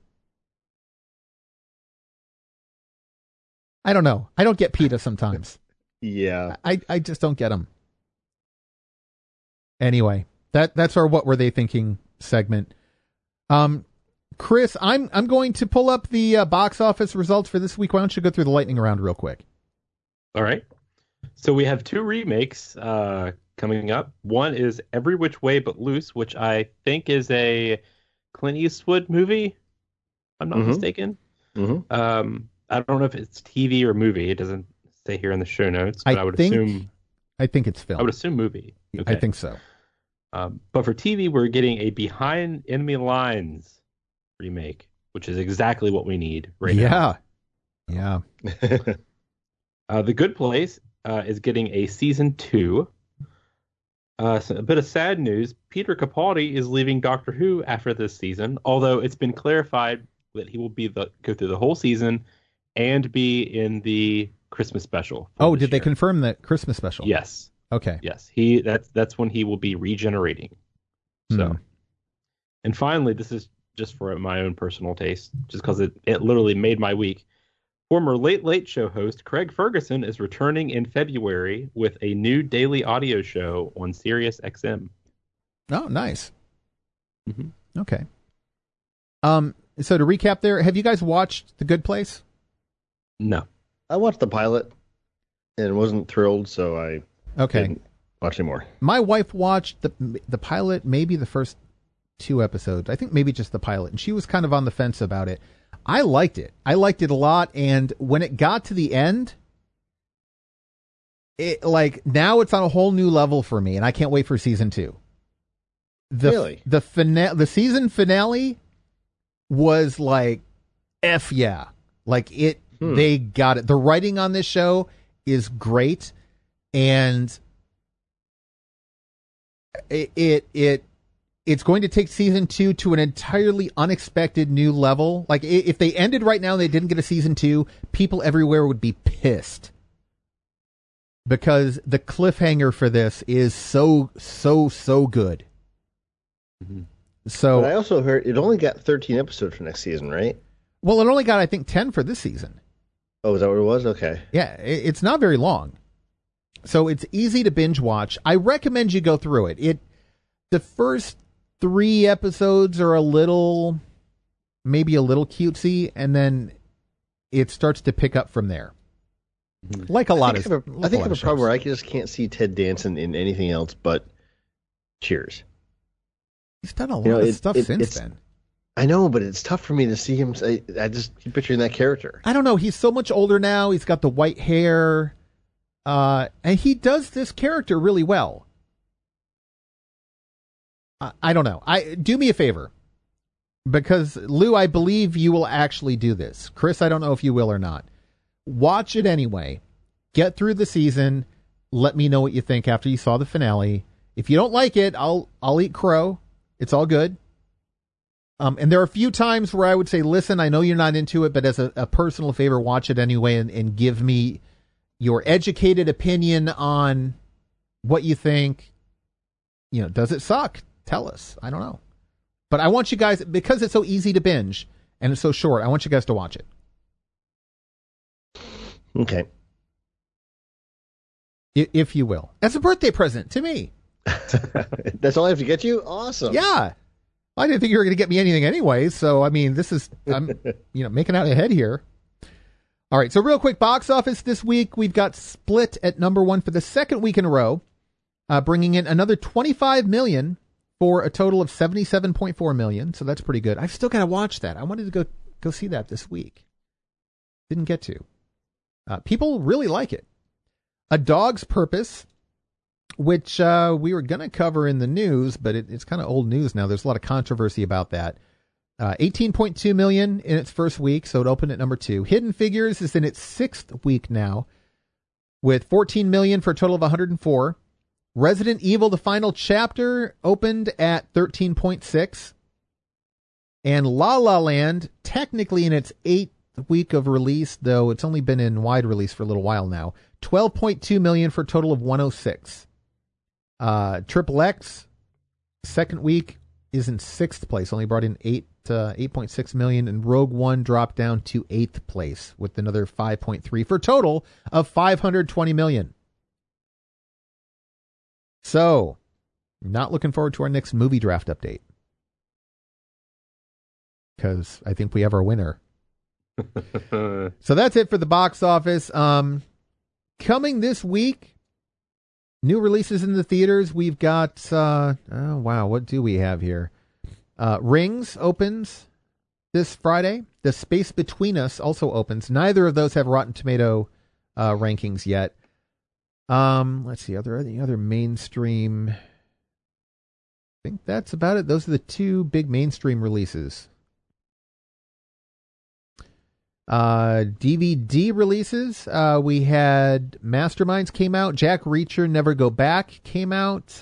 I don't know. I don't get PETA sometimes. Yeah. I just don't get them. Anyway, that's our What Were They Thinking segment. Chris, I'm going to pull up the box office results for this week. Why don't you go through the lightning round real quick? All right. So we have two remakes coming up. One is Every Which Way But Loose, which I think is a Clint Eastwood movie, if I'm not mistaken. Mm-hmm. I don't know if it's TV or movie. It doesn't say here in the show notes, but I think it's film. I would assume movie. Okay. I think so. But for TV, we're getting a Behind Enemy Lines remake, which is exactly what we need right now. Yeah. The Good Place is getting a season 2. So a bit of sad news. Peter Capaldi is leaving Doctor Who after this season, although it's been clarified that he will go through the whole season and be in the Christmas special. Oh, did they confirm that Christmas special? Yes. Okay. Yes. That's when he will be regenerating. So, and finally, this is just for my own personal taste, just because it literally made my week. Former Late Late Show host Craig Ferguson is returning in February with a new daily audio show on Sirius XM. Oh, nice. Mm-hmm. Okay. So to recap there, have you guys watched The Good Place? No. I watched the pilot and wasn't thrilled, so I didn't watch anymore. My wife watched the pilot, maybe the first 2 episodes. I think maybe just the pilot, and she was kind of on the fence about it. I liked it. I liked it a lot, and when it got to the end, now it's on a whole new level for me, and I can't wait for season 2. Really? The season finale was like, F yeah. Like they got it. The writing on this show is great, and it's going to take season 2 to an entirely unexpected new level. Like, if they ended right now and they didn't get a season 2, people everywhere would be pissed. Because the cliffhanger for this is so good. Mm-hmm. So, but I also heard it only got 13 episodes for next season, right? Well, it only got, I think, 10 for this season. Oh, is that what it was? Okay. Yeah, it's not very long. So it's easy to binge watch. I recommend you go through it. The first 3 episodes are maybe a little cutesy, and then it starts to pick up from there. Like a lot of shows. I think I have a problem where I just can't see Ted Danson in anything else but Cheers. He's done a lot of stuff since then. I know, but it's tough for me to see him. I just keep picturing that character. I don't know. He's so much older now. He's got the white hair. And he does this character really well. I don't know. Do me a favor. Because, Lou, I believe you will actually do this. Chris, I don't know if you will or not. Watch it anyway. Get through the season. Let me know what you think after you saw the finale. If you don't like it, I'll eat crow. It's all good. And there are a few times where I would say, listen, I know you're not into it, but as a personal favor, watch it anyway and give me your educated opinion on what you think. Does it suck? Tell us. I don't know. But I want you guys, because it's so easy to binge and it's so short, I want you guys to watch it. Okay. If you will. As a birthday present to me. That's all I have to get you? Awesome. Yeah. I didn't think you were going to get me anything anyway. So, I mean, I'm making out ahead here. All right. So real quick, box office this week. We've got Split at number 1 for the second week in a row, bringing in another $25 million for a total of $77.4 million. So that's pretty good. I've still got to watch that. I wanted to go see that this week. Didn't get to. People really like it. A Dog's Purpose, which we were going to cover in the news, but it's kind of old news now. There's a lot of controversy about that. $18.2 million in its first week, so it opened at number 2. Hidden Figures is in its 6th week now, with $14 million for a total of $104. Resident Evil: The Final Chapter opened at 13.6. And La La Land, technically in its 8th week of release, though it's only been in wide release for a little while now, $12.2 million for a total of $106. Triple X, second week, is in 6th place, only brought in $8.6 million, and Rogue One dropped down to 8th place with another 5.3 for a total of $520 million. So, not looking forward to our next movie draft update, because I think we have our winner. So that's it for the box office. Coming this week, new releases in the theaters. We've got, what do we have here? Rings opens this Friday. The Space Between Us also opens. Neither of those have Rotten Tomato rankings yet. Let's see, are there any other mainstream? I think that's about it. Those are the 2 big mainstream releases. DVD releases. We had Masterminds came out. Jack Reacher Never Go Back came out.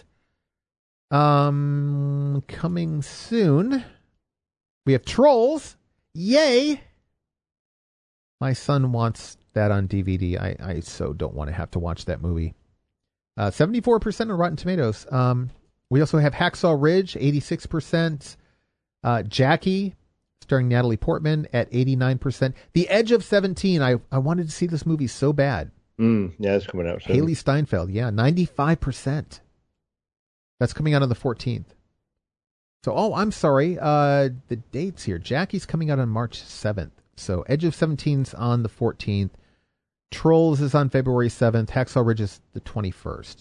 Coming soon. We have Trolls. Yay! My son wants that on DVD. I so don't want to have to watch that movie. 74% on Rotten Tomatoes. We also have Hacksaw Ridge, 86%. Jackie, starring Natalie Portman, at 89%. The Edge of 17. I wanted to see this movie so bad. Yeah, it's coming out soon. Haley Steinfeld, 95%. That's coming out on the 14th. So, I'm sorry. The dates here. Jackie's coming out on March 7th. So, Edge of 17's on the 14th. Trolls is on February 7th. Hacksaw Ridge is the 21st.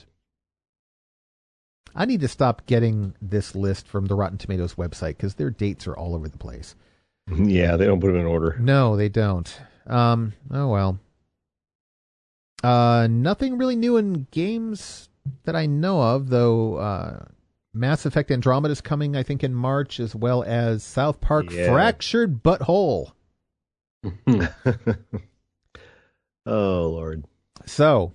I need to stop getting this list from the Rotten Tomatoes website because their dates are all over the place. Yeah, they don't put them in order. No, they don't. Oh, well. Nothing really new in games that I know of, though. Mass Effect Andromeda is coming, I think, in March, as well as South Park Fractured Butthole. Oh, Lord. So,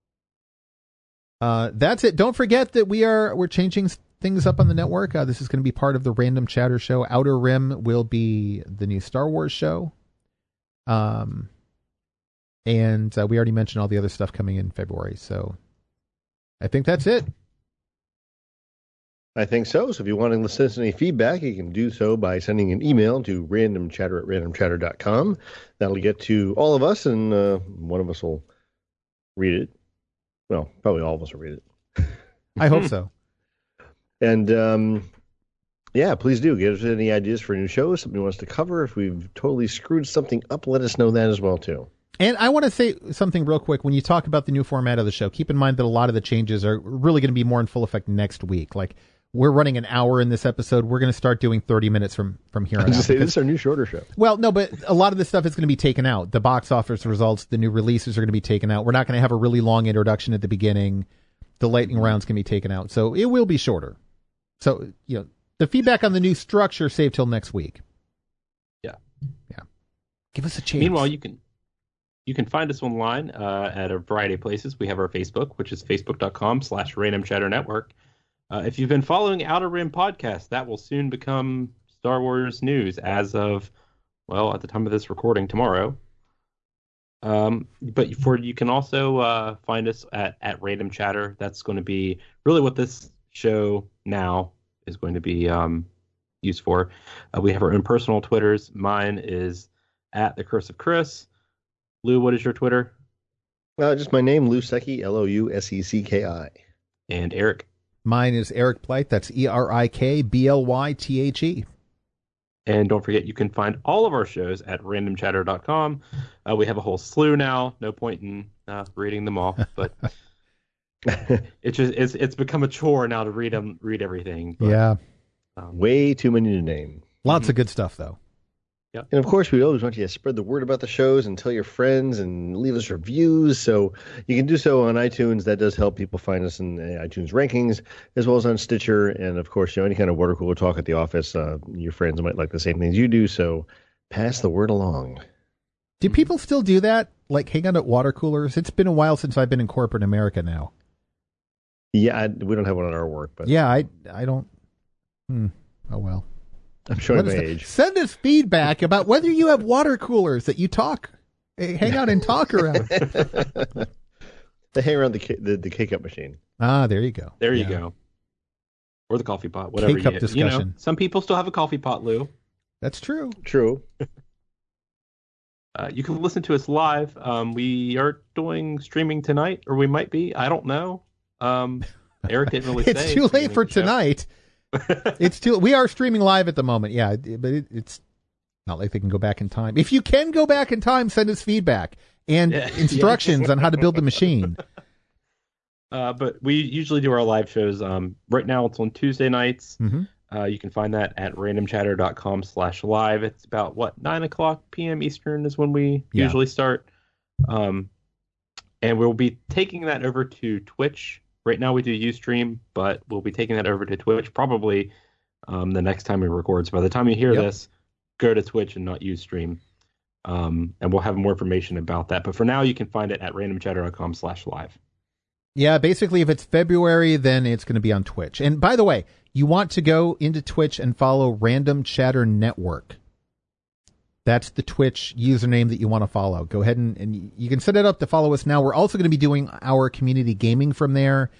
that's it. Don't forget that we're changing things up on the network. This is going to be part of the Random Chatter show. Outer Rim will be the new Star Wars show. And we already mentioned all the other stuff coming in February. So I think that's it. I think so. So if you want to send us any feedback, you can do so by sending an email to randomchatter@randomchatter.com. That'll get to all of us, and one of us will read it. Well, probably all of us will read it. I hope so. And yeah, please do give us any ideas for new shows, something you want us to cover. If we've totally screwed something up, let us know that as well too. And I want to say something real quick. When you talk about the new format of the show, keep in mind that a lot of the changes are really going to be more in full effect next week. Like, we're running an hour in this episode. We're going to start doing 30 minutes from here on out. This is our new shorter show. Well, no, but a lot of this stuff is going to be taken out. The box office results, the new releases are going to be taken out. We're not going to have a really long introduction at the beginning. The lightning rounds can be taken out. So it will be shorter. So, the feedback on the new structure save till next week. Yeah. Give us a chance. Meanwhile, you can find us online at a variety of places. We have our Facebook, which is facebook.com/randomchatternetwork. If you've been following Outer Rim podcast, that will soon become Star Wars news as of, at the time of this recording, tomorrow. But you can also find us at Random Chatter. That's going to be really what this show now is going to be used for. We have our own personal Twitters. Mine is at The Curse of Chris. Lou, what is your Twitter? Just my name, Lou Secchi, Loussecki. And Eric? Mine is Eric Blythe. That's ErikBlythe. And don't forget, you can find all of our shows at randomchatter.com. We have a whole slew now. No point in reading them all, but it's become a chore now to read everything. But, yeah. Way too many to name. Lots of good stuff, though. Yep. And of course, we always want you to spread the word about the shows and tell your friends and leave us reviews. So you can do so on iTunes. That does help people find us in the iTunes rankings, as well as on Stitcher. And of course, any kind of water cooler talk at the office, your friends might like the same things you do. So pass the word along. Do people still do that? Like hang out at water coolers? It's been a while since I've been in corporate America now. Yeah, we don't have one at our work. But yeah, I don't. Oh, well. I'm showing my age. Send us feedback about whether you have water coolers that you hang out and talk around. They hang around the K-Cup machine. Ah, there you go. There you go. Or the coffee pot, whatever. K-Cup discussion. Some people still have a coffee pot, Lou. That's true. True. You can listen to us live. We are doing streaming tonight, or we might be. I don't know. Eric didn't really say. It's too late for tonight. We are streaming live at the moment, yeah, but it's not like they can go back in time. If you can go back in time, send us feedback and instructions on how to build the machine. But we usually do our live shows. Right now it's on Tuesday nights. Mm-hmm. You can find that at randomchatter.com/live. It's about 9:00 p.m. Eastern is when we usually start. And we'll be taking that over to Twitch. Right now we do Ustream, but we'll be taking that over to Twitch probably the next time we record. So by the time you hear this, go to Twitch and not Ustream. And we'll have more information about that. But for now, you can find it at randomchatter.com/live. Yeah, basically, if it's February, then it's going to be on Twitch. And by the way, you want to go into Twitch and follow Random Chatter Network. That's the Twitch username that you want to follow. Go ahead and you can set it up to follow us now. We're also going to be doing our community gaming from there.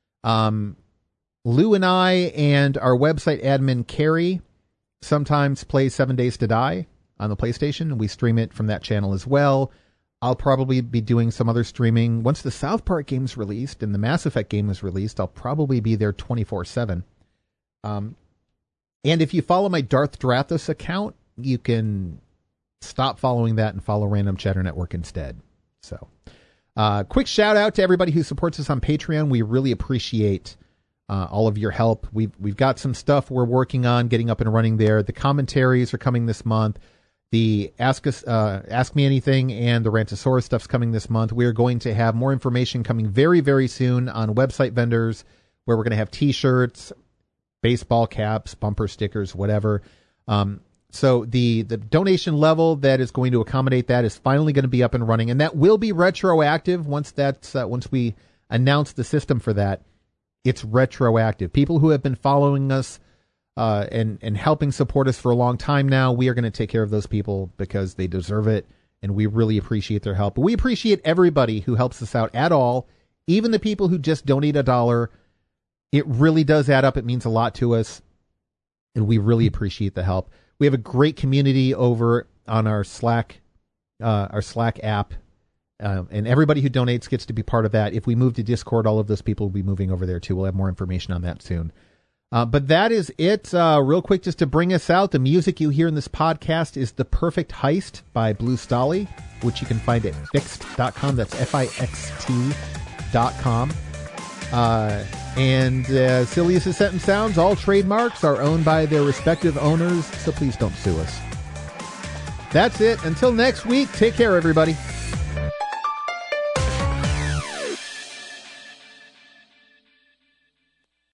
Lou and I and our website admin, Carrie, sometimes play 7 Days to Die on the PlayStation. We stream it from that channel as well. I'll probably be doing some other streaming. Once the South Park game's released and the Mass Effect game is released, I'll probably be there 24/7. And if you follow my Darth Drathos account, you can stop following that and follow Random Chatter Network instead. So, quick shout out to everybody who supports us on Patreon. We really appreciate all of your help. We've got some stuff we're working on getting up and running there. The commentaries are coming this month. The Ask Me Anything and the Rantosaurus stuff's coming this month. We're going to have more information coming very, very soon on website vendors where we're going to have T-shirts, baseball caps, bumper stickers, whatever. So the donation level that is going to accommodate that is finally going to be up and running, and that will be retroactive once we announce the system for that. It's retroactive. People who have been following us and helping support us for a long time now, we are going to take care of those people because they deserve it, and we really appreciate their help. But we appreciate everybody who helps us out at all, even the people who just donate $1. It really does add up. It means a lot to us, and we really appreciate the help. We have a great community over on our Slack app, and everybody who donates gets to be part of that. If we move to Discord, all of those people will be moving over there too. We'll have more information on that soon. But that is it. Real quick, just to bring us out, the music you hear in this podcast is The Perfect Heist by Blue Stolly, which you can find at Fixt.com. That's Fixt.com. And Silly as a Sentence Sounds, all trademarks are owned by their respective owners, so please don't sue us. That's it. Until next week, take care, everybody.